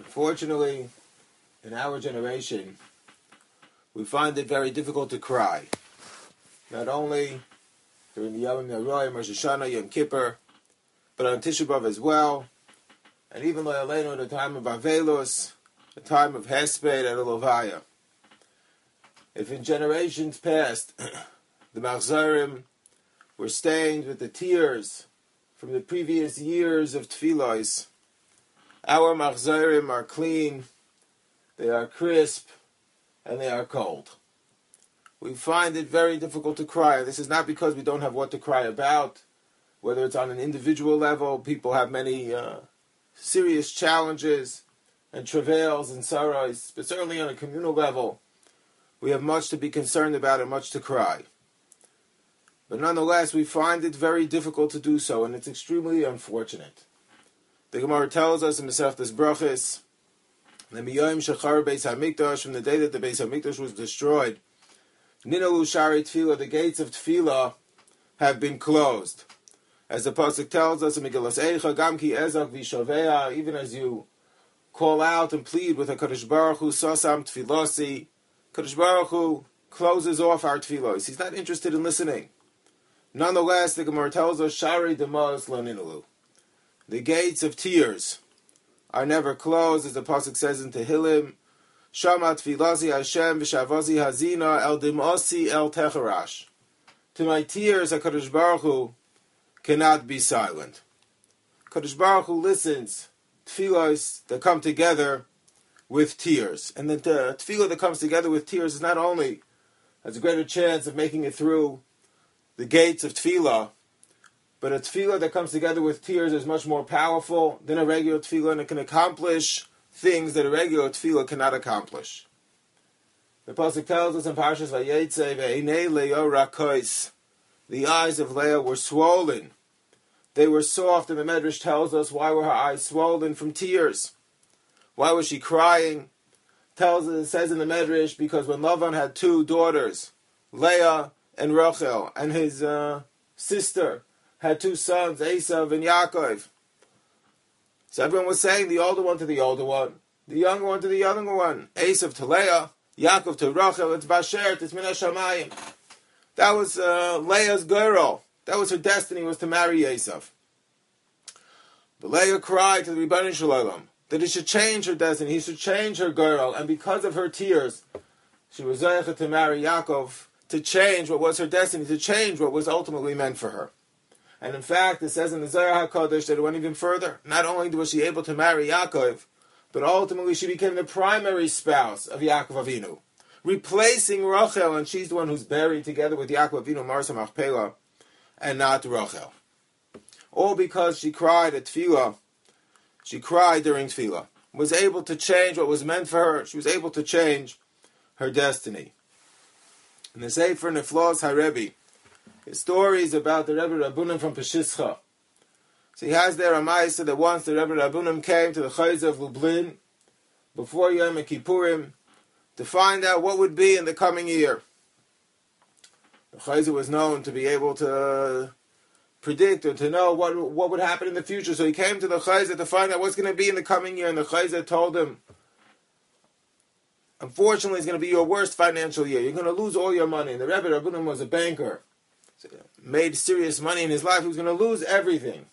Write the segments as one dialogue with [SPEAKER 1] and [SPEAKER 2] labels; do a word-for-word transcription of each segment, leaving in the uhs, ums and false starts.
[SPEAKER 1] Unfortunately, in our generation, we find it very difficult to cry. Not only during the Yom Noraim, Rosh Hashanah, Yom Kippur, but on Tisha B'Av as well, and even Le'aleinu in the time of Avelus, the time of Hesped and Elovaya. If in generations past, the Machzarim were stained with the tears from the previous years of Tfilos, our Machzarim are clean, they are crisp, and they are cold. We find it very difficult to cry. This is not because we don't have what to cry about, whether it's on an individual level. People have many uh, serious challenges and travails and sorrows, but certainly on a communal level, we have much to be concerned about and much to cry. But nonetheless, we find it very difficult to do so, and it's extremely unfortunate. The Gemara tells us in Masechtas Brachos, the Miyom Shechar Beis Hamikdash, from the day that the Beis Hamikdash was destroyed, Ninalu Shari Tefillah, the gates of Tefillah have been closed. As the Pasuk tells us in Megillas Eicha, Gam ki ezak vishavea, even as you call out and plead with HaKadosh Baruch Hu, Sasam Tefilasi, HaKadosh Baruch Hu closes off our Tefillos. He's not interested in listening. Nonetheless, the Gemara tells us, Shari Demas Lo Ninalu. The gates of tears are never closed, as the Pasuk says in Tehillim, Shama Tfilazi Hashem v'shavazi hazina el dimasi el techarash. To my tears, HaKadosh Baruch Hu cannot be silent. HaKadosh Baruch Hu listens tefillos that come together with tears. And the uh, tefillah that comes together with tears is not only has a greater chance of making it through the gates of tefillah, but a tefillah that comes together with tears is much more powerful than a regular tefillah, and it can accomplish things that a regular tefillah cannot accomplish. The Pasuk tells us in Parshas Vayetze, Ve'einei Leah Rakois, the eyes of Leah were swollen. They were soft, and the Medrash tells us, why were her eyes swollen? From tears. Why was she crying? Tells us, it says in the Medrash, because when Lavan had two daughters, Leah and Rachel, and his uh, sister had two sons, Esav and Yaakov. So everyone was saying the older one to the older one, the younger one to the younger one, Esav to Leah, Yaakov to Rachel, it's Basher, it's Min HaShamayim. That was uh, Leah's girl. That was her destiny, was to marry Esav. But Leah cried to the Rebbeinu Shalom that he should change her destiny, he should change her girl, and because of her tears, she was able to marry Yaakov, to change what was her destiny, to change what was ultimately meant for her. And in fact, it says in the Zohar HaKadosh that it went even further. Not only was she able to marry Yaakov, but ultimately she became the primary spouse of Yaakov Avinu, replacing Rachel, and she's the one who's buried together with Yaakov Avinu, Marsa Machpelah, and not Rachel. All because she cried at Tefillah. She cried during Tefillah. Was able to change what was meant for her. She was able to change her destiny. In the Sefer Neflos HaRebi, his stories about the Rebbe Rabbunim from Peshischa. So he has there a ma'aseh that once the Rebbe Rabbunim came to the Chayza of Lublin before Yom Kippurim to find out what would be in the coming year. The Chayza was known to be able to predict or to know what what would happen in the future. So he came to the Chayza to find out what's going to be in the coming year, and the Chayza told him, unfortunately, it's going to be your worst financial year. You're going to lose all your money. And the Rebbe Rabbunim was a banker. Made serious money in his life, he was going to lose everything.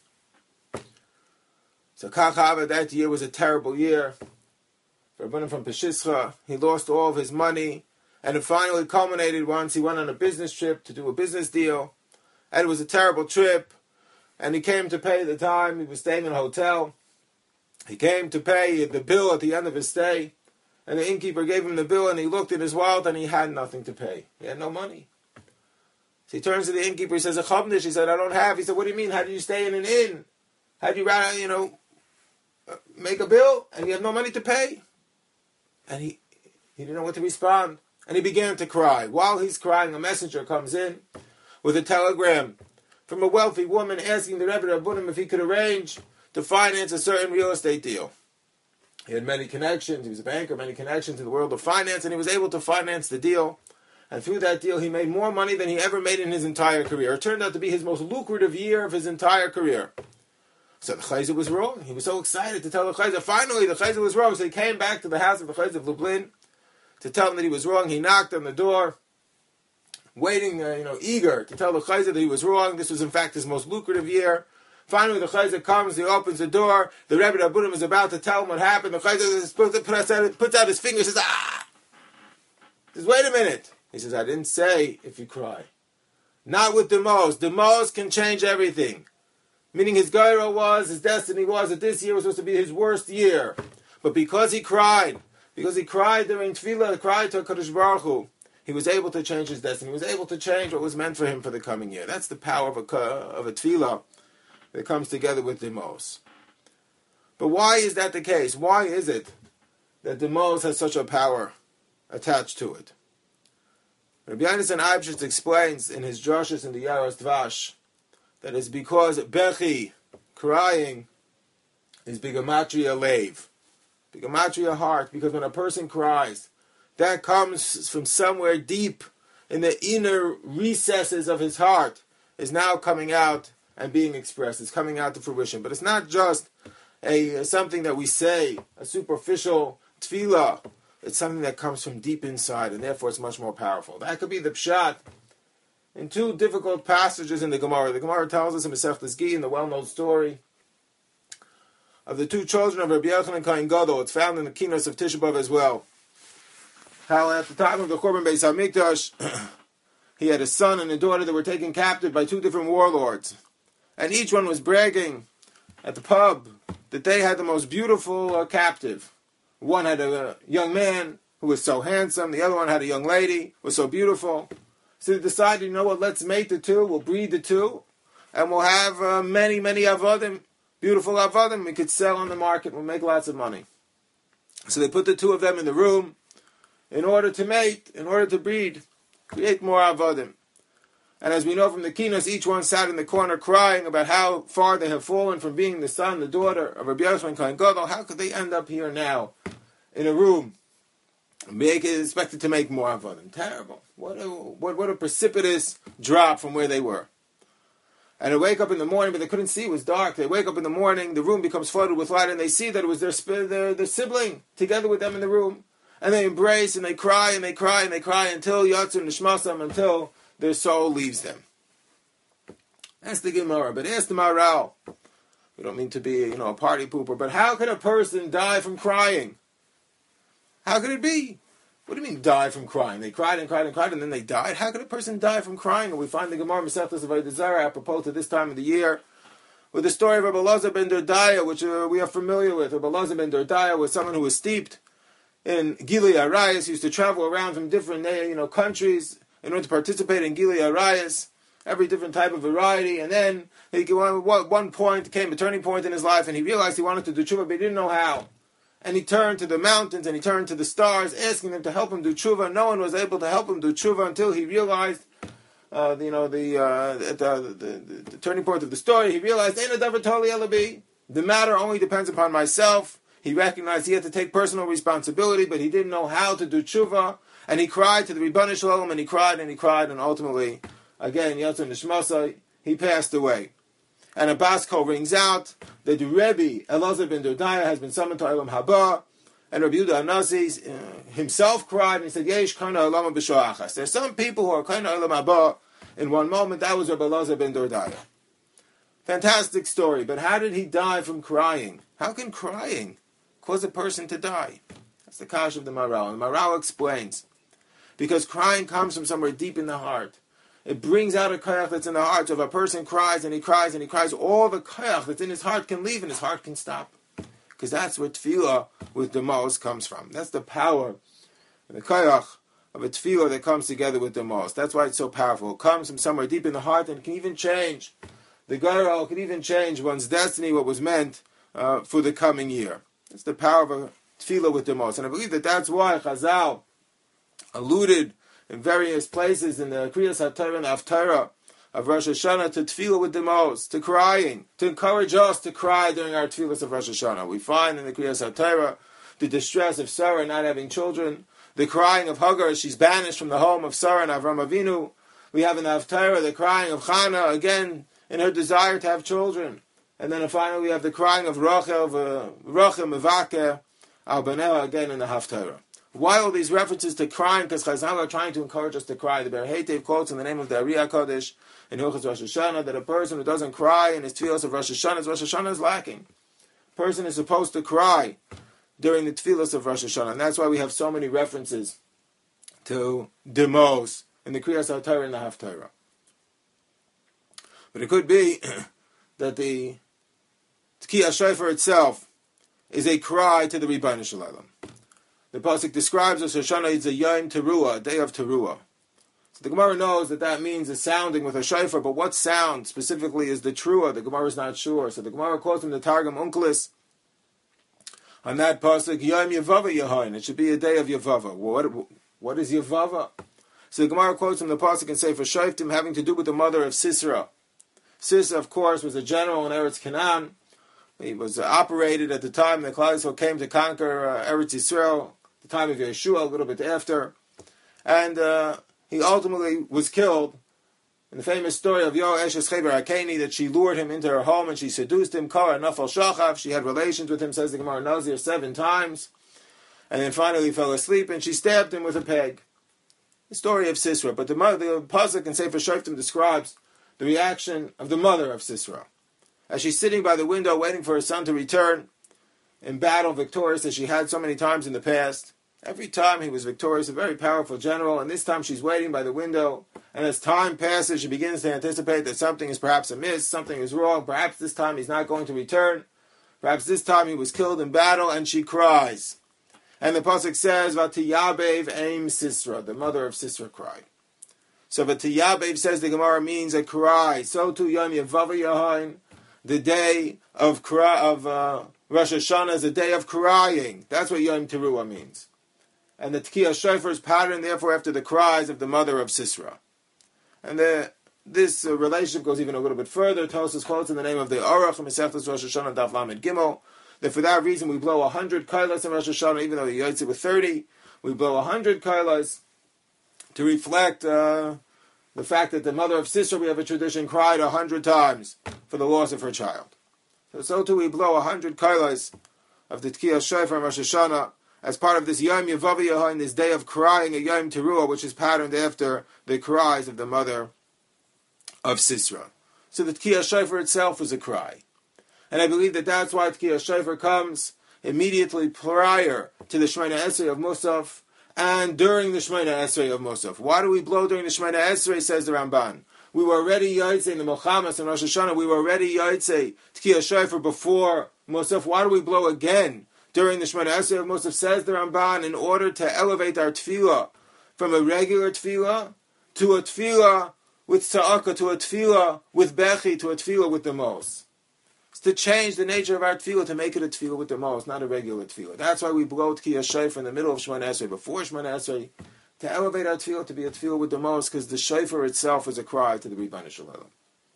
[SPEAKER 1] So Kachava, that year was a terrible year. For Rabbanim from Peshischa, he lost all of his money, and it finally culminated once he went on a business trip to do a business deal, and it was a terrible trip, and he came to pay the time, he was staying in a hotel, he came to pay the bill at the end of his stay, and the innkeeper gave him the bill, and he looked in his wallet, and he had nothing to pay. He had no money. So he turns to the innkeeper, he says, a chabnish. He said, I don't have. He said, what do you mean? How do you stay in an inn? How do you, you know, make a bill and you have no money to pay? And he, he didn't know what to respond. And he began to cry. While he's crying, a messenger comes in with a telegram from a wealthy woman asking the Rebbe Rabbunim if he could arrange to finance a certain real estate deal. He had many connections. He was a banker, many connections in the world of finance, and he was able to finance the deal. And through that deal, he made more money than he ever made in his entire career. It turned out to be his most lucrative year of his entire career. So the Chayzer was wrong. He was so excited to tell the Chayzer. Finally, the Chayzer was wrong. So he came back to the house of the Chayzer of Lublin to tell him that he was wrong. He knocked on the door, waiting, uh, you know, eager to tell the Chayzer that he was wrong. This was, in fact, his most lucrative year. Finally, the Chayzer comes, he opens the door. The Rebbe Rabbunim is about to tell him what happened. The Chayzer puts out, puts out his finger and says, ah! He says, wait a minute. He says, I didn't say if you cry. Not with the most. The most can change everything. Meaning his gaira was, his destiny was that this year was supposed to be his worst year. But because he cried, because he cried during Tefillah, cried to HaKadosh Baruch Hu, he was able to change his destiny. He was able to change what was meant for him for the coming year. That's the power of a, of a Tefillah that comes together with Demos. But why is that the case? Why is it that Demos has such a power attached to it? Rabbi Yonasan Eibshitz explains in his drashas in the Yaros Dvash that it's because Bechi, crying, is Bigamatria Leiv. Bigamatria heart, because when a person cries, that comes from somewhere deep in the inner recesses of his heart, is now coming out and being expressed. It's coming out to fruition. But it's not just a something that we say, a superficial tefillah. It's something that comes from deep inside, and therefore it's much more powerful. That could be the pshat in two difficult passages in the Gemara. The Gemara tells us in Masechtas Gittin the well-known story of the two children of Rabbi Yochanan Kohen Gadol. It's found in the Kinos of Tisha B'Av as well. How at the time of the Churban Beis HaMikdash, he had a son and a daughter that were taken captive by two different warlords. And each one was bragging at the pub that they had the most beautiful uh, captive. One had a, a young man who was so handsome. The other one had a young lady who was so beautiful. So they decided, you know what, let's mate the two. We'll breed the two. And we'll have uh, many, many avadim, beautiful avadim. We could sell on the market. We'll make lots of money. So they put the two of them in the room in order to mate, in order to breed, create more avadim. And as we know from the Kinos, each one sat in the corner crying about how far they have fallen from being the son, the daughter of Rabbi Yochanan Kohen Gadol. How could they end up here now in a room, make expected to make more avadim? Terrible. What a, what, what a precipitous drop from where they were. And they wake up in the morning, but they couldn't see. It was dark. They wake up in the morning, the room becomes flooded with light, and they see that it was their, their, their sibling together with them in the room. And they embrace, and they cry, and they cry, and they cry until Yatsu Nishmasam, until their soul leaves them. That's the Gemara. But ask the Maharal. We don't mean to be, you know, a party pooper, but how can a person die from crying? How could it be? What do you mean die from crying? They cried and cried and cried and then they died? How could a person die from crying? And we find the Gemara Masechtas of Avodah Zarah apropos to this time of the year with the story of Rabbi Elazar ben Dordaya, which uh, we are familiar with. Rabbi Elazar ben Dordaya was someone who was steeped in Gilui Arayos. He used to travel around from different you know, countries in order to participate in Gilui Arayos, every different type of variety. And then he, one point came a turning point in his life, and he realized he wanted to do tshuva, but he didn't know how. And he turned to the mountains and he turned to the stars, asking them to help him do tshuva. No one was able to help him do tshuva until he realized, uh, you know, the, uh, the, the, the, the turning point of the story. He realized, "Ein hadavar toli ela bi." The matter only depends upon myself. He recognized he had to take personal responsibility, but he didn't know how to do tshuva. And he cried to the Ribbon Shalom, and he cried and he cried, and ultimately, again, Yatsu Nishmasai, he passed away. And a bas kol rings out that the Rebbe, Elazar ben Dordaya, has been summoned to Olam Haba, and Rabbi Yehuda Hanasi uh, himself cried, and he said, Yesh kana olama b'shoachas. There's some people who are kana Olam Haba in one moment. That was Rabbi Elazar ben Dordaya. Fantastic story, but how did he die from crying? How can crying cause a person to die? That's the kash of the Maharal. And the Maharal explains, because crying comes from somewhere deep in the heart. It brings out a koyach that's in the heart. So if a person cries and he cries and he cries, all the koyach that's in his heart can leave and his heart can stop. Because that's where tefillah with demos comes from. That's the power and the koyach of a tefillah that comes together with demos. That's why it's so powerful. It comes from somewhere deep in the heart and it can even change. The Gairal can even change one's destiny, what was meant uh, for the coming year. It's the power of a tefillah with demos. And I believe that that's why Chazal alluded in various places in the Kriyas HaTorah and Haftarah of Rosh Hashanah to tefillah with demos, to crying, to encourage us to cry during our tefillahs of Rosh Hashanah. We find in the Kriyas HaTorah the distress of Sarah not having children, the crying of Hagar as she's banished from the home of Sarah and Avram Avinu. We have in the Haftarah the crying of Chana, again, in her desire to have children. And then finally we have the crying of Rachel, Rachel Mevaker, Al Banela again in the Haftarah. Why all these references to crying? Because Chazal are trying to encourage us to cry. The Ber Heitev quotes in the name of the Ariya Kodesh in Hilchos Rosh Hashanah that a person who doesn't cry in his tefillos of Rosh Hashanah, Rosh Hashanah is lacking. A person is supposed to cry during the tefillos of Rosh Hashanah. And that's why we have so many references to demos in the Kriyas HaTorah and the Haftarah. But it could be that the Tkiyah Shofar itself is a cry to the Ribbono Shel Olam. The pasuk describes Rosh Hashanah as a Yom Teruah, a day of Teruah. So the Gemara knows that that means a sounding with a shofar, but what sound specifically is the Teruah? The Gemara is not sure. So the Gemara quotes from the Targum Onkelos on that pasuk, Yom Yevava Yehoin. It should be a day of Yevava. What, what is Yevava? So the Gemara quotes from the pasuk and say for Shoftim having to do with the mother of Sisera. Sisera, of course, was a general in Eretz Canaan. He was uh, operated at the time that Klal Yisrael came to conquer uh, Eretz Yisrael, the time of Yeshua, a little bit after. And uh, he ultimately was killed in the famous story of Yo Eshes Cheber HaKeni, that she lured him into her home and she seduced him, Kara Nafal Shachav. She had relations with him, says the Gemara Nazir, seven times. And then finally he fell asleep and she stabbed him with a peg. The story of Sisera. But the, the pasuk in Sefer Shoftim describes the reaction of the mother of Sisera, as she's sitting by the window waiting for her son to return in battle, victorious as she had so many times in the past. Every time he was victorious, a very powerful general, and this time she's waiting by the window, and as time passes, she begins to anticipate that something is perhaps amiss, something is wrong, perhaps this time he's not going to return, perhaps this time he was killed in battle, and she cries. And the pasuk says, Vatiyabev Aim Sisera, the mother of Sisera cried. So Vatiyabev, says the Gemara, means a cry. So too Yom Yevava Yehoin, the day of of uh, Rosh Hashanah is a day of crying. That's what Yom Teruah means. And the Tkiyah Shofar is patterned, therefore, after the cries of the mother of Sisera. And the, this uh, relationship goes even a little bit further. Tosfos quotes in the name of the Aruch, Masechtas Rosh Hashanah, Daf Lamed Gimel, that for that reason we blow a hundred kailas in Rosh Hashanah, even though the Yotze with thirty. We blow a hundred kailas to reflect uh, the fact that the mother of Sisera, we have a tradition, cried a hundred times for the loss of her child. So, so too we blow a hundred kailas of the Tkiyah Shofar in Rosh Hashanah as part of this Yom Yevava Yehoin, this day of crying, a Yom Teruah, which is patterned after the cries of the mother of Sisera. So the Tkiyah Shofar itself is a cry. And I believe that that's why Tkiyah Shofar comes immediately prior to the Shemona Esrei of Musaf and during the Shemona Esrei of Musaf. Why do we blow during the Shemona Esrei, says the Ramban? We were already Yotzei in the Milchamas and Rosh Hashanah. We were already Yotzei Tkiyah Shofar before Musaf. Why do we blow again during the Shemona Esrei of Musaf, says the Ramban, in order to elevate our tefillah from a regular tefillah to a tefillah with tza'aka, to a tefillah with bechi, to a tefillah with the mos. It's to change the nature of our tefillah, to make it a tefillah with the mos, not a regular tefillah. That's why we blow Tkiyah Shofar in the middle of Shemona Esrei, before Shemona Esrei, to elevate our tefillah to be a tefillah with the mos, because the shofar itself is a cry to the Ribbono Shel Olam.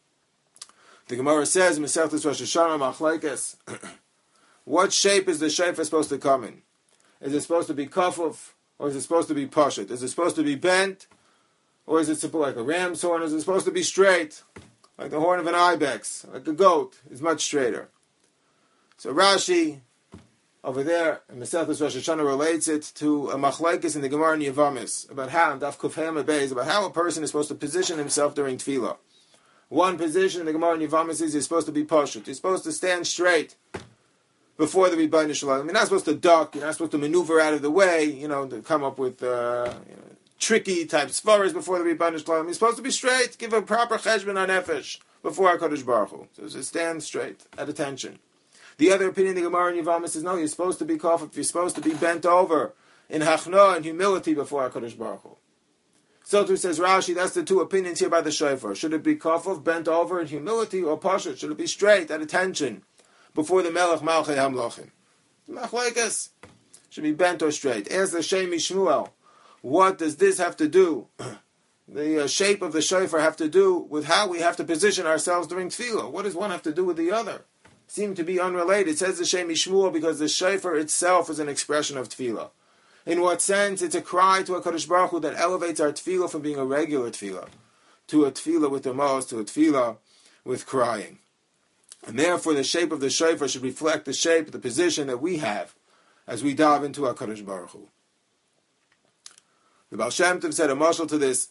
[SPEAKER 1] The Gemara says, Masechtas Rosh Hashanah Machlekes, what shape is the shofar supposed to come in? Is it supposed to be kafuf, or is it supposed to be pashut? Is it supposed to be bent, or is it supposed like a ram's horn? Is it supposed to be straight, like the horn of an ibex, like a goat? Is much straighter. So Rashi over there in Masechtas Rosh Hashanah relates it to a machlekes in the Gemara in Yevamis about how Daf Kuf Hei Beis, about how a person is supposed to position himself during tefillah. One position in the Gemara in Yevamis is he's supposed to be pashut. He's supposed to stand straight before the Ribbono Shel Olam. You're not supposed to duck. You're not supposed to maneuver out of the way. You know, to come up with uh, you know, tricky type svaras before the Ribbono Shel Olam. You're supposed to be straight. Give a proper cheshbon on nefesh before HaKadosh Baruch Hu. So, so stand straight, at attention. The other opinion of the Gemara in Yevamis is no. You're supposed to be kafuf. You're supposed to be bent over in hachna and humility before HaKadosh Baruch Hu. So too says Rashi. That's the two opinions here by the shofar. Should it be kafuf, bent over in humility, or pashut? Should it be straight, at attention before the Melech Malchei Hamlochim? Machlekes should be bent or straight. Ask the Shem Shmuel, what does this have to do? The uh, shape of the shofar have to do with how we have to position ourselves during tefillah. What does one have to do with the other? Seem to be unrelated. It says the Shem Shmuel because the shofar itself is an expression of tefillah. In what sense? It's a cry to HaKadosh Baruch Hu that elevates our tefillah from being a regular tefillah to a tefillah with the mos, to a tefillah with crying. And therefore the shape of the shofar should reflect the shape, the position that we have as we dive into HaKadosh Baruch Hu. The Baal Shem Tov said a mashal to this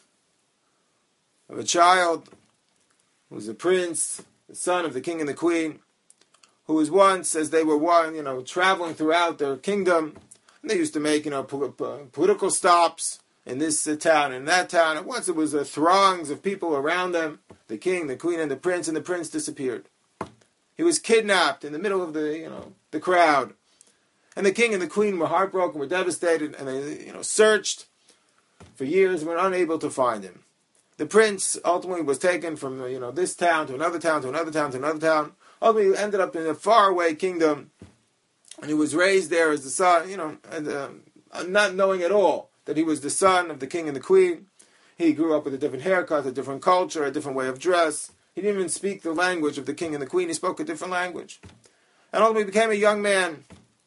[SPEAKER 1] of a child who was a prince, the son of the king and the queen, who was once, as they were one, you know, traveling throughout their kingdom, and they used to make, you know, po- po- political stops in this uh, town and that town. And once it was uh, throngs of people around them, the king, the queen, and the prince, and the prince disappeared. He was kidnapped in the middle of the, you know, the crowd. And the king and the queen were heartbroken, were devastated, and they, you know, searched for years and were unable to find him. The prince ultimately was taken from, you know, this town to another town to another town to another town. Ultimately, he ended up in a faraway kingdom, and he was raised there as the son, you know, and, uh, not knowing at all that he was the son of the king and the queen. He grew up with a different haircut, a different culture, a different way of dress. He didn't even speak the language of the king and the queen. He spoke a different language. And ultimately became a young man.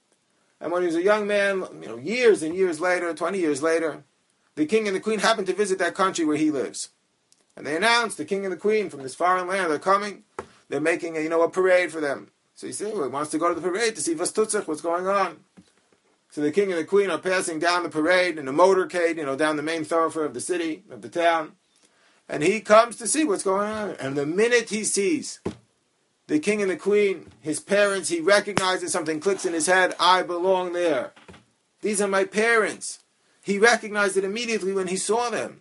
[SPEAKER 1] And when he was a young man, you know, years and years later, twenty years later, the king and the queen happened to visit that country where he lives. And they announced, the king and the queen from this foreign land are coming. They're making a, you know, a parade for them. So he said, well, he wants to go to the parade to see Vastutzach, what's going on. So the king and the queen are passing down the parade in a motorcade, you know, down the main thoroughfare of the city, of the town. And he comes to see what's going on. And the minute he sees the king and the queen, his parents, he recognizes something, clicks in his head, I belong there. These are my parents. He recognized it immediately when he saw them.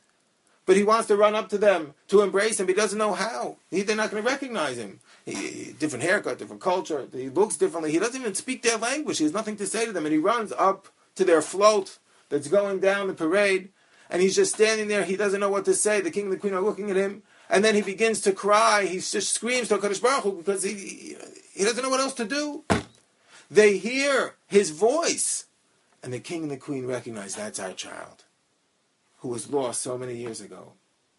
[SPEAKER 1] But he wants to run up to them, to embrace them. He doesn't know how. He, they're not going to recognize him. He, different haircut, different culture. He looks differently. He doesn't even speak their language. He has nothing to say to them. And he runs up to their float that's going down the parade. And he's just standing there. He doesn't know what to say. The king and the queen are looking at him. And then he begins to cry. He just screams to HaKadosh Baruch Hu because he, he doesn't know what else to do. They hear his voice. And the king and the queen recognize that's our child, who was lost so many years ago.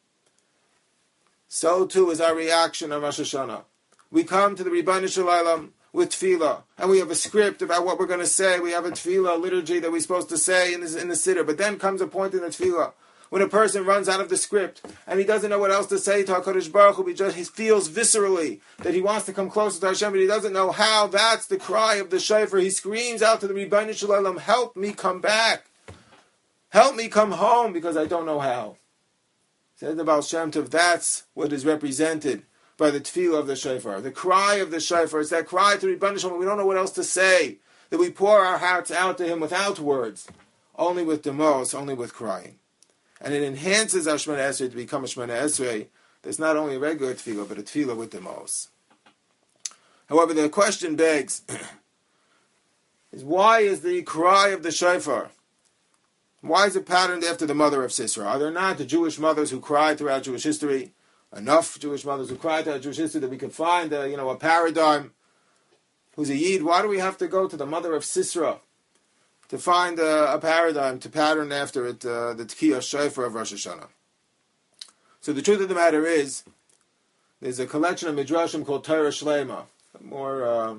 [SPEAKER 1] So too is our reaction on Rosh Hashanah. We come to the Ribbono Shel Olam with tefillah, and we have a script about what we're going to say. We have a tefillah liturgy that we're supposed to say in the, in the siddur. But then comes a point in the tefillah when a person runs out of the script and he doesn't know what else to say to HaKadosh Baruch Hu. He just he feels viscerally that he wants to come closer to Hashem, but he doesn't know how. That's the cry of the shofar. He screams out to the Ribbono Shel Olam, help me come back. Help me come home because I don't know how. Said the Baal Shem Tov, that's what is represented by the tefillah of the shofar. The cry of the shofar. It's that cry to Ribbono Shel Olam. We don't know what else to say. That we pour our hearts out to him without words. Only with demos, only with crying. And it enhances our Shemona Esrei to become a Shemona Esrei. There's not only a regular tefillah, but a tefillah with demos. However, the question begs, is why is the cry of the shofar, why is it patterned after the mother of Sisera? Are there not the Jewish mothers who cried throughout Jewish history? Enough Jewish mothers who cried throughout Jewish history that we can find a, you know, a paradigm who's a Yid. Why do we have to go to the mother of Sisera to find a, a paradigm to pattern after it, uh, the Tkiyah Shofar of Rosh Hashanah? So the truth of the matter is, there's a collection of midrashim called Torah Shlema, more uh,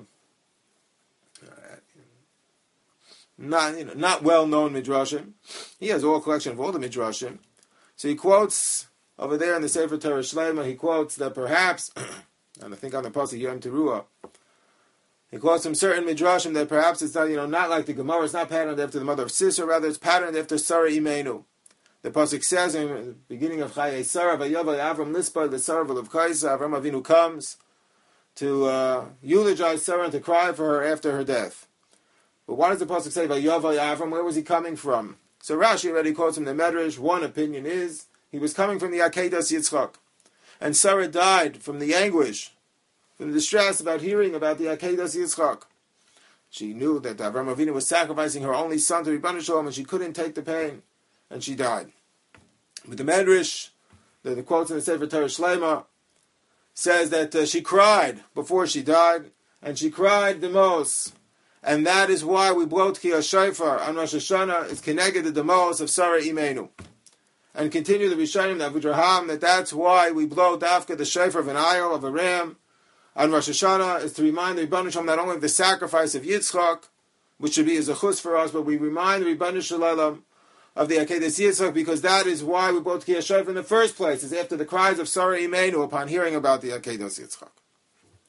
[SPEAKER 1] not you know not well known midrashim. He has a whole collection of all the midrashim. So he quotes over there in the Sefer Torah Shlema. He quotes that perhaps, and I think on the pasuk Yom Teruah, he quotes some certain midrashim that perhaps it's not you know not like the Gemara. It's not patterned after the mother of Sisera. Rather, it's patterned after Sarah Imenu. The pasuk says in the beginning of Chayei Sarah, "Vayaval Avram Lispa the Sarah of Kaisa." Avram Avinu comes to uh, eulogize Sarah and to cry for her after her death. But why does the pasuk say Vayaval Avram? Where was he coming from? So Rashi already quotes him the Medrash. One opinion is he was coming from the Akedas Yitzchak, and Sarah died from the anguish, from the distress about hearing about the Akedas Yitzchak. She knew that Avram Avinu was sacrificing her only son to Ribbono Shel Olam, and she couldn't take the pain, and she died. But the Medrash, the, the quotes in the Sefer Torah Shlema, says that uh, she cried before she died, and she cried the most. And that is why we blow Tkiyah Shofar on Rosh Hashanah. It's connected to the most of Sarah Imenu. And continue the Rishonim, the Avudraham, that that's why we blow Dafka, the Shofar of an ayil, of a ram, on Rosh Hashanah, is to remind the Ribbono Shel Olam not only of the sacrifice of Yitzchak, which should be as a chus for us, but we remind the Ribbono Shel Olam of the Akedas Yitzchak, because that is why we brought Tkiyah Shofar in the first place, is after the cries of Sarah Imenu upon hearing about the Akedas Yitzchak.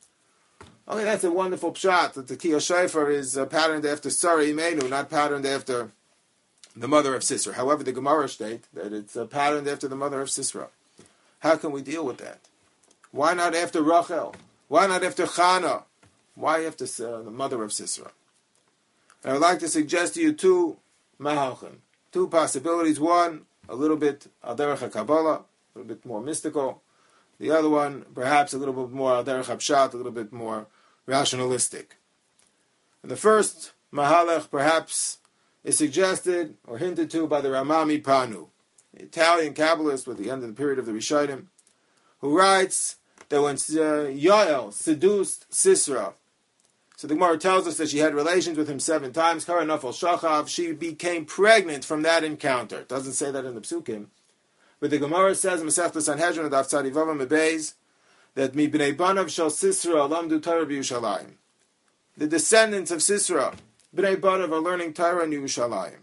[SPEAKER 1] Okay, that's a wonderful pshat, that the Kiyah Shofar is uh, patterned after Sarah Imenu, not patterned after the mother of Sisera. However, the Gemara state that it's uh, patterned after the mother of Sisera. How can we deal with that? Why not after Rachel? Why not after Chana? Why after uh, the mother of Sisera? And I would like to suggest to you two mahalchim, two possibilities. One, a little bit al derech HaKabbalah, a little bit more mystical. The other one, perhaps a little bit more al derech HaPshat, a little bit more rationalistic. And the first mahalach, perhaps, is suggested or hinted to by the Ramami Panu, the Italian Kabbalist with the end of the period of the Rishonim, who writes that when uh, Yael seduced Sisera, so the Gemara tells us that she had relations with him seven times, Kara Nafal Shachav, she became pregnant from that encounter. It doesn't say that in the Psukim, but the Gemara says in Masechta Sanhedrin, Daf Tzadi Vav Mebeis, that Mi b'nei banav shel Sisera lamdu Torah b'Yushalayim. The descendants of Sisera, b'nei banav, are learning Torah in Yerushalayim.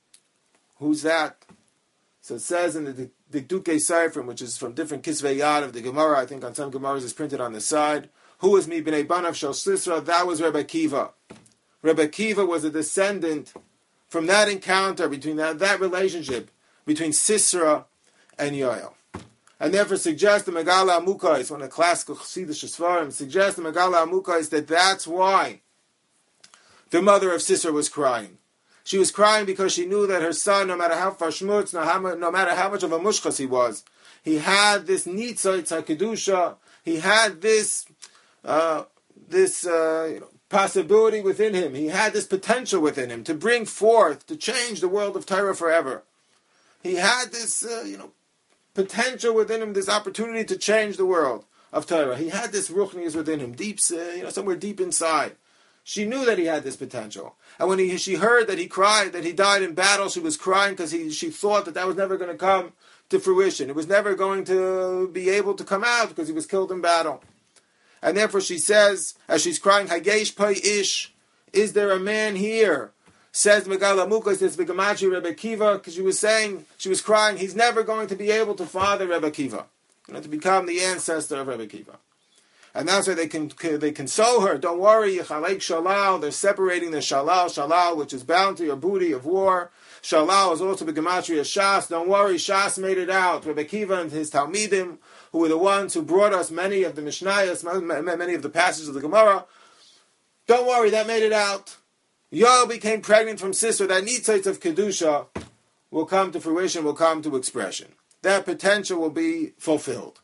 [SPEAKER 1] Who's that? So it says in the Dikdukei Seifrim, which is from different Kisvei Yad of the Gemara, I think on some Gemaras is printed on the side. Who was Mi b'nei banav shel Sisera? That was Rebbe Kiva. Rebbe Kiva was a descendant from that encounter, between that, that relationship between Sisera and Yoel. And therefore suggests the Megala Amukais, one of the classical Chassidish Svarim, suggests the Megala Amukais that that's why the mother of Sisera was crying. She was crying because she knew that her son, no matter how far shmutz, no, how, no matter how much of a mushkas he was, he had this nitzah, tzakidusha, he had this uh, this uh, you know, possibility within him. He had this potential within him to bring forth, to change the world of Torah forever. He had this, uh, you know, potential within him, this opportunity to change the world of Torah. He had this ruchnius within him, deep, uh, you know, somewhere deep inside. She knew that he had this potential. And when he, she heard that he cried, that he died in battle, she was crying because he, she thought that that was never going to come to fruition. It was never going to be able to come out because he was killed in battle. And therefore she says, as she's crying, Hagesh Pai Ish, is there a man here? Says Megala Mukha, says Begamachi Rebbe Kiva, because she was saying, she was crying, he's never going to be able to father Rebbe Kiva, you know, to become the ancestor of Rebbe Kiva. And that's why they can they console her. Don't worry, Yechalek Shalal, they're separating the Shalal, Shalal, which is bounty or booty of war. Shalal is also Begematria Shas. Don't worry, Shas made it out. Rebbe Kiva and his Talmidim, who were the ones who brought us many of the Mishnayos, many of the passages of the Gemara. Don't worry, that made it out. Yoel became pregnant from Sisera. That nitzot of Kedusha will come to fruition, will come to expression. That potential will be fulfilled.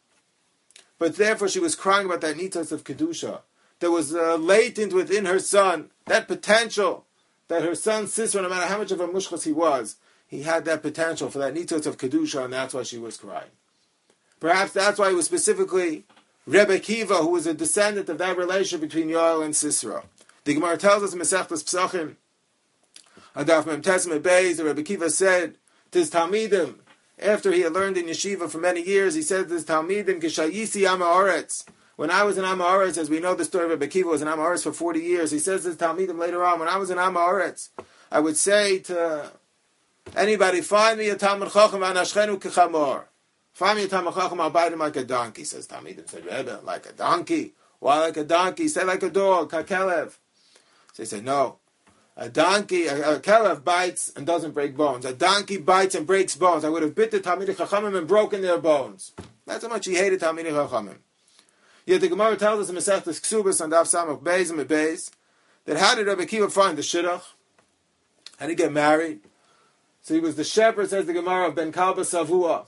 [SPEAKER 1] But therefore she was crying about that nitzot of Kedusha. There was uh, latent within her son, that potential, that her son Sisera, no matter how much of a mushchas he was, he had that potential for that nitzot of Kedusha, and that's why she was crying. Perhaps that's why it was specifically Rebbe Kiva, who was a descendant of that relationship between Yoel and Sisera. The Gemara tells us in Masechtas Pesachim, Adaf Mem Tesem Beis, that Rebbe Kiva said to his Talmidim, after he had learned in yeshiva for many years, he said to his Talmidim, Kishayisi Am Haaretz. When I was in Am Haaretz, as we know the story of Rebbe Kiva was in Am Haaretz for forty years, he says to his Talmidim later on, when I was in Am Haaretz, I would say to anybody, find me a Talmud Chacham Anashchenu Kechamor. Find me a Talmud Chacham, I'll bite him like a donkey. Says Talmidim, said Rebbe, like a donkey? Why like a donkey? Say like a dog, Kakelev. So he said, no. A donkey, a, a kelev bites and doesn't break bones. A donkey bites and breaks bones. I would have bit the Talmidei Chachamim and broken their bones. That's how much he hated Talmidei Chachamim. Yet the Gemara tells us in Masechtas Ksubas and Daf Samach Beis and Beis that how did Rebbe Kiva find the shidduch? How did he get married? So he was the shepherd, says the Gemara, of Ben Kalba Savua.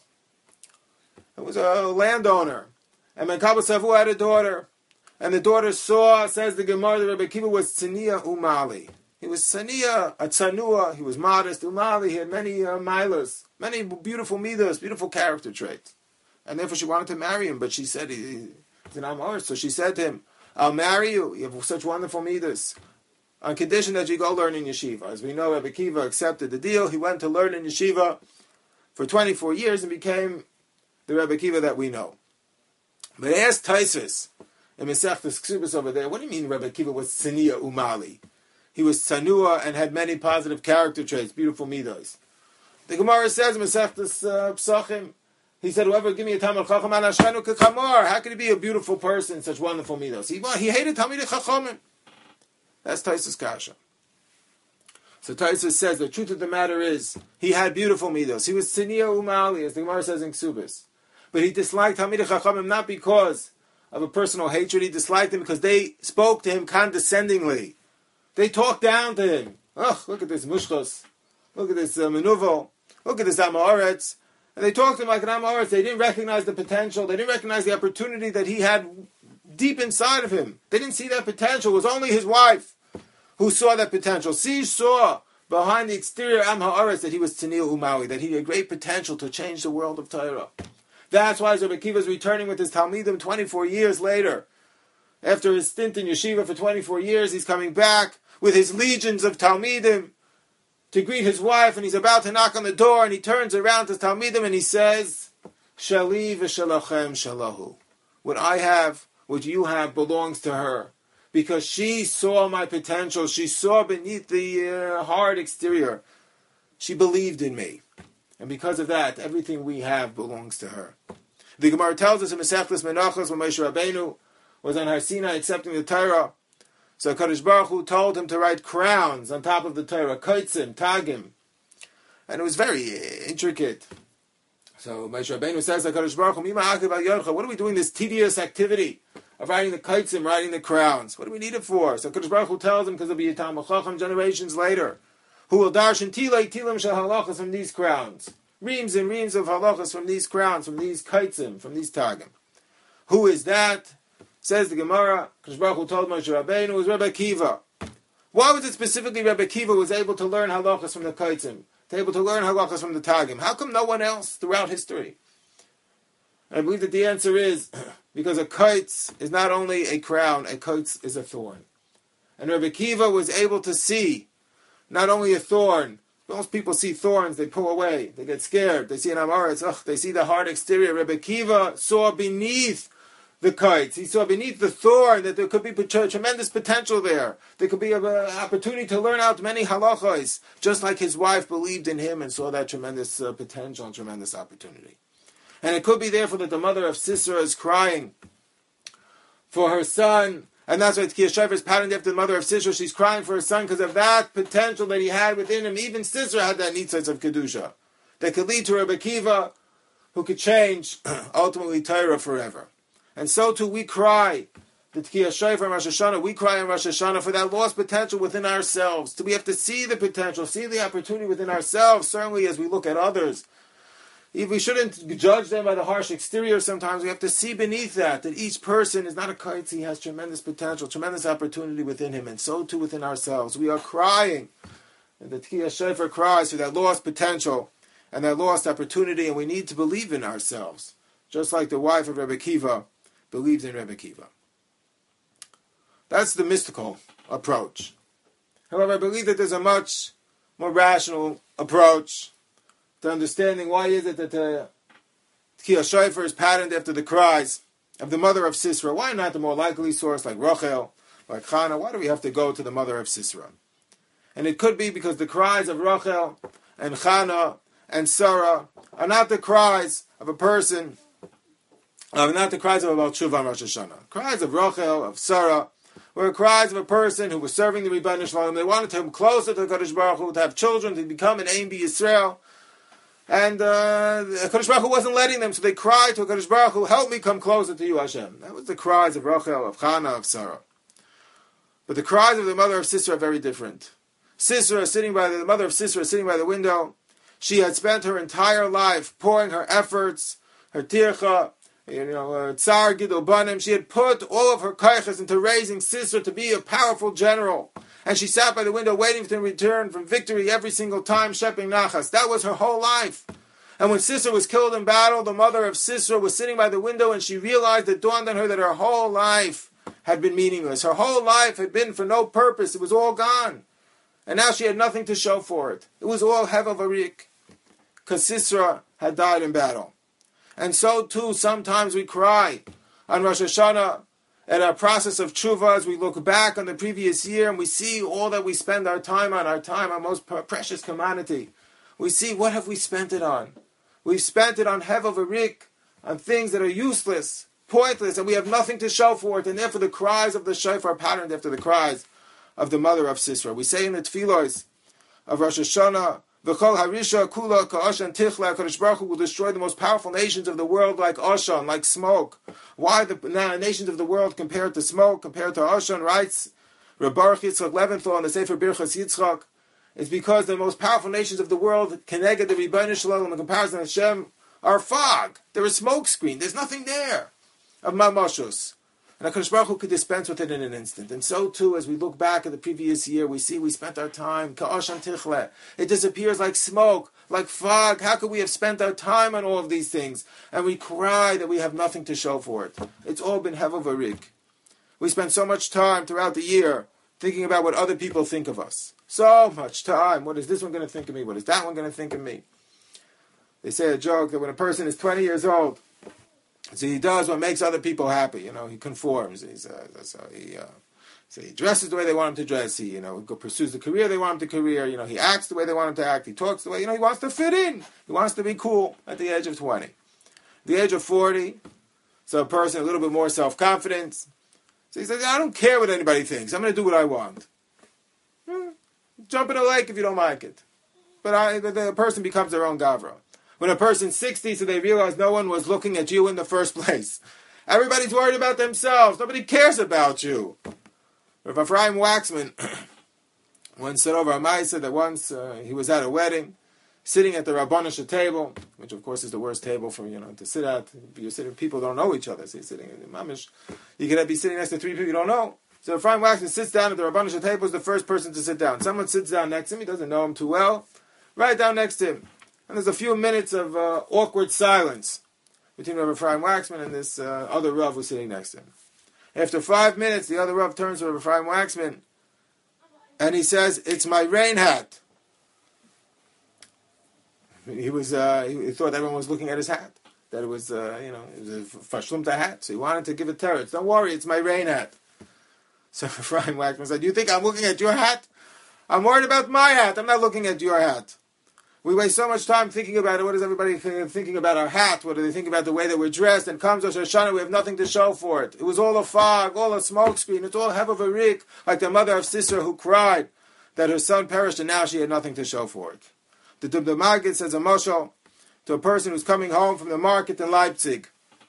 [SPEAKER 1] He was a landowner. And Ben Kalba Savua had a daughter. And the daughter saw, says the Gemara, that Rebbe Kiva was Tzaniya Umali. He was Tzaniya, a Tzanua, he was modest. Umali, he had many uh, milas, many beautiful midas, beautiful character traits. And therefore she wanted to marry him, but she said, he, he's an Amor. So she said to him, I'll marry you, you have such wonderful midas, on condition that you go learn in yeshiva. As we know, Rebbe Kiva accepted the deal. He went to learn in yeshiva for twenty-four years and became the Rebbe Kiva that we know. But ask Taisus, in Masechtas Ksubas over there, what do you mean Rebbe Kiva was Tzaniya Umali? He was Tzanua and had many positive character traits, beautiful midos. The Gemara says in Masechtas uh, Pesachim He said, whoever give me a Talmid Chacham, Anashchenu Kechamor. How could he be a beautiful person, such wonderful midos? He, well, he hated Talmid Chachamim. That's Taisus Kasha. So Taisus says, the truth of the matter is, he had beautiful midos. He was Tziniya Umali, as the Gemara says in Ksubis. But he disliked Talmid Chachamim not because of a personal hatred. He disliked them because they spoke to him condescendingly. They talked down to him. Oh, look at this Mushchos. Look at this uh, Menuvo. Look at this Amaretz. And they talked to him like an Amaretz. They didn't recognize the potential. They didn't recognize the opportunity that he had deep inside of him. They didn't see that potential. It was only his wife who saw that potential. She saw behind the exterior Am Ha'aretz that he was Tziniya Umawi, that he had great potential to change the world of Torah. That's why Rabbi Akiva is returning with his Talmidim twenty-four years later. After his stint in yeshiva for twenty-four years, he's coming back with his legions of Talmidim to greet his wife, and he's about to knock on the door, and he turns around to Talmidim and he says, Shali v'shalachem shalahu. What I have, what you have, belongs to her. Because she saw my potential. She saw beneath the uh, hard exterior. She believed in me. And because of that, everything we have belongs to her. The Gemara tells us in Masechtas Menachos when Moshe Rabbeinu was on Har Sinai accepting the Torah. So HaKadosh Baruch Hu told him to write crowns on top of the Torah, Kaitzim, Tagim. And it was very uh, intricate. So Moshe Rabbeinu says to HaKadosh Baruch Hu, Mima Akiv Al Yorcha, what are we doing this tedious activity of writing the Kaitzim, writing the crowns? What do we need it for? So HaKadosh Baruch Hu tells him because it'll be a Talmid Chacham generations later, who will darshan tilay tilim shel halachas from these crowns. Reams and reams of halachas from these crowns, from these Kaitzim, from these Tagim. Who is that? Says the Gemara, HaKadosh Baruch Hu told Moshe Rabbeinu, it was Rebbe Akiva. Why was it specifically Rebbe Akiva was able to learn halachas from the Kaitzim? To able to learn halachas from the Tagim? How come no one else throughout history? And I believe that the answer is because a kaitz is not only a crown, a kaitz is a thorn. And Rebbe Akiva was able to see not only a thorn. Most people see thorns, they pull away, they get scared. They see an amaretz, ugh, they see the hard exterior. Rebbe Akiva saw beneath the kites. He saw beneath the thorn that there could be tremendous potential there. There could be an opportunity to learn out many halachos, just like his wife believed in him and saw that tremendous uh, potential and tremendous opportunity. And it could be therefore that the mother of Sisera is crying for her son. And that's why Tkiyah Shofar is patterned after the mother of Sisera. She's crying for her son because of that potential that he had within him. Even Sisera had that nitzitz of Kedusha that could lead to Rebbe Akiva, who could change ultimately Torah forever. And so too we cry the Tkiyah Shofar in Rosh Hashanah. We cry in Rosh Hashanah for that lost potential within ourselves. We have to see the potential, see the opportunity within ourselves. Certainly as we look at others, if we shouldn't judge them by the harsh exterior sometimes. We have to see beneath that, that each person is not a kite. He has tremendous potential, tremendous opportunity within him, and so too within ourselves. We are crying, and the Tkiyah Shofar cries for that lost potential and that lost opportunity, and we need to believe in ourselves, just like the wife of Rebbe Akiva believed in Rebbe Akiva. That's the mystical approach. However, I believe that there's a much more rational approach to understanding why is it that the Tkiyah Shofar is patterned after the cries of the mother of Sisera. Why not the more likely source like Rachel, like Chana? Why do we have to go to the mother of Sisera? And it could be because the cries of Rachel and Chana and Sarah are not the cries of a person, uh, not the cries of a Baal Tshuva on Rosh Hashanah. Cries of Rachel, of Sarah, were cries of a person who was serving the Rebbeinu Shalom. They wanted to come closer to Kadosh Baruch Hu, to have children, to become an Ein B'Yisrael. And uh, Kadosh Baruch Hu wasn't letting them, so they cried to Kadosh Baruch Hu, help me come closer to you, Hashem. That was the cries of Rachel, of Chana, of Sarah. But the cries of the mother of Sisera are very different. Sisera, sitting by the, the mother of Sisera, sitting by the window, she had spent her entire life pouring her efforts, her tircha, you know, Tsar Gidol Banim. She had put all of her kaiches into raising Sisera to be a powerful general. And she sat by the window waiting for him to return from victory every single time, Sheping Nachas. That was her whole life. And when Sisera was killed in battle, the mother of Sisera was sitting by the window and she realized, it dawned on her that her whole life had been meaningless. Her whole life had been for no purpose. It was all gone. And now she had nothing to show for it. It was all Hevel Varik, because Sisera had died in battle. And so too, sometimes we cry on Rosh Hashanah at our process of tshuva as we look back on the previous year and we see all that we spend our time on, our time, our most precious commodity. We see what have we spent it on. We've spent it on hevel v'rik, on things that are useless, pointless, and we have nothing to show for it. And therefore the cries of the shofar are patterned after the cries of the mother of Sisera. We say in the tefillos of Rosh Hashanah, V'chol harisha kula ka'ashan tichla, HaKadosh Baruch Hu will destroy the most powerful nations of the world like Ashan, like smoke. Why the now, nations of the world compared to smoke, compared to Ashan, writes Reb Baruch Yitzchak Leventhal in the Sefer Birchas Yitzchak, is because the most powerful nations of the world, Keneged the Rebbeinu Shalom, in comparison to Hashem, are fog. They're a smoke screen. There's nothing there of mamashus. And HaKadosh Baruch Hu could dispense with it in an instant. And so too, as we look back at the previous year, we see we spent our time, ka'ashan tichle. It disappears like smoke, like fog. How could we have spent our time on all of these things? And we cry that we have nothing to show for it. It's all been hevel v'rik. We spend so much time throughout the year thinking about what other people think of us. So much time. What is this one going to think of me? What is that one going to think of me? They say a joke that when a person is twenty years old, so he does what makes other people happy. You know, he conforms. He's, uh, so he, uh, so he dresses the way they want him to dress. He, you know, pursues the career they want him to career. You know, he acts the way they want him to act. He talks the way, you know, he wants to fit in. He wants to be cool at the age of twenty. At the age of forty, so a person a little bit more self-confidence. So he says, I don't care what anybody thinks. I'm going to do what I want. Hmm. Jump in a lake if you don't like it. But I, the person becomes their own gavra. When a person's sixty, so they realize no one was looking at you in the first place. Everybody's worried about themselves. Nobody cares about you. Rav Ephraim Waxman once said over a Maisa that once uh, he was at a wedding, sitting at the Rabbanish table, which of course is the worst table for, you know, to sit at. You're sitting, people don't know each other, so you're sitting in the mamish. You can be sitting next to three people you don't know. So Ephraim Waxman sits down at the Rabbanish table, is the first person to sit down. Someone sits down next to him, he doesn't know him too well, right down next to him. And there's a few minutes of uh, awkward silence between Rav Ephraim Waxman and this uh, other Rav who's sitting next to him. After five minutes, the other Rav turns to Rav Ephraim Waxman and he says, "It's my rain hat." He was uh, he thought everyone was looking at his hat, that it was uh, you know it was a fashlumta hat, so he wanted to give it teretz. Don't worry, it's my rain hat. So Ephraim Waxman said, "Do you think I'm looking at your hat? I'm worried about my hat. I'm not looking at your hat." We waste so much time thinking about it. What is everybody thinking about our hat? What do they think about the way that we're dressed? And comes Rosh Hashanah, we have nothing to show for it. It was all a fog, all a smoke screen. It's all hevel v'rik, like the mother of Sisera who cried that her son perished and now she had nothing to show for it. The Dubda Maggid says a moshel to a person who's coming home from the market in Leipzig.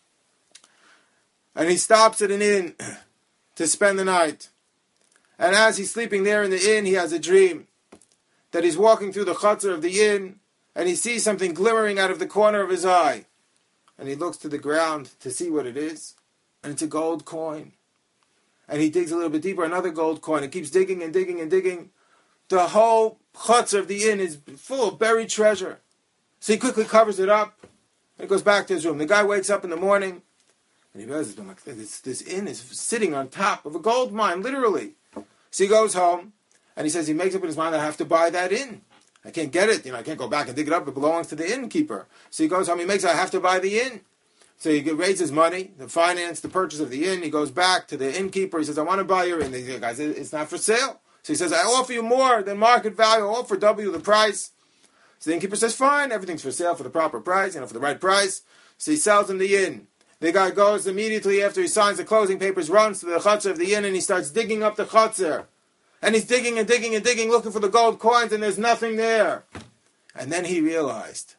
[SPEAKER 1] And he stops at an inn to spend the night. And as he's sleeping there in the inn, he has a dream that he's walking through the chutzner of the inn, and he sees something glimmering out of the corner of his eye. And he looks to the ground to see what it is, and it's a gold coin. And he digs a little bit deeper, another gold coin, and keeps digging and digging and digging. The whole chutzner of the inn is full of buried treasure. So he quickly covers it up, and goes back to his room. The guy wakes up in the morning, and he realizes, this, this inn is sitting on top of a gold mine, literally. So he goes home, and he says he makes up in his mind, I have to buy that inn. I can't get it. You know, I can't go back and dig it up. It belongs to the innkeeper. So he goes home. He makes, I have to buy the inn. So he raises money, the finance, the purchase of the inn. He goes back to the innkeeper. He says, I want to buy your inn. The guy says, it's not for sale. So he says, I offer you more than market value. I'll offer W the price. So the innkeeper says, fine. Everything's for sale for the proper price, you know, for the right price. So he sells him the inn. The guy goes immediately after he signs the closing papers, runs to the chutzner of the inn, and he starts digging up the chutzner. And he's digging and digging and digging, looking for the gold coins, and there's nothing there. And then he realized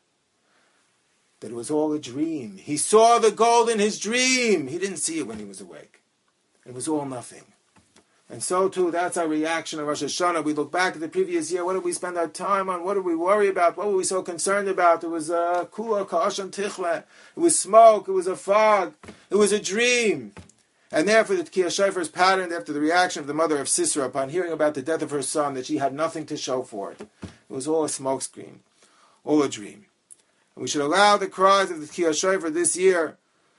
[SPEAKER 1] that it was all a dream. He saw the gold in his dream. He didn't see it when he was awake. It was all nothing. And so too, that's our reaction of Rosh Hashanah. We look back at the previous year. What did we spend our time on? What did we worry about? What were we so concerned about? It was a kula ka'ashan tichle. It was smoke. It was a fog. It was a dream. And therefore, the Tkiyah Shofar is patterned after the reaction of the mother of Sisera upon hearing about the death of her son, that she had nothing to show for it. It was all a smokescreen, all a dream. And we should allow the cries of the Tkiyah Shofar this year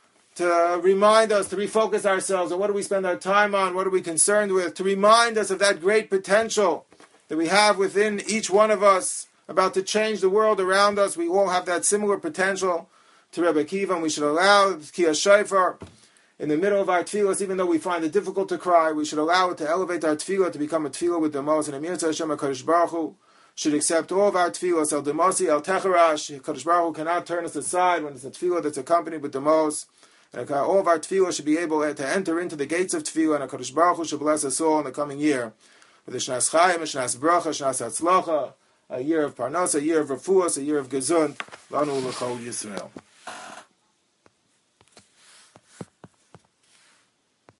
[SPEAKER 1] to remind us, to refocus ourselves on what do we spend our time on, what are we concerned with, to remind us of that great potential that we have within each one of us about to change the world around us. We all have that similar potential to Rebbe Akiva, and we should allow the Tkiyah Shofar in the middle of our tefillas, even though we find it difficult to cry, we should allow it to elevate our tefillah to become a tefillah with the most. And Amir Hashem HaKadosh Baruch Hu should accept all of our tefillos. El demasi el techarash. Kadosh Baruch Hu cannot turn us aside when it's a tefillah that's accompanied with demos. And all of our tefillah should be able to enter into the gates of tefillah, and Kadosh Baruch Hu should bless us all in the coming year with a shnas chayim, a shnas bracha, shnas hatzlacha, a year of parnasa, a year of refuas, a year of gezund. Lanu l'chol Yisrael.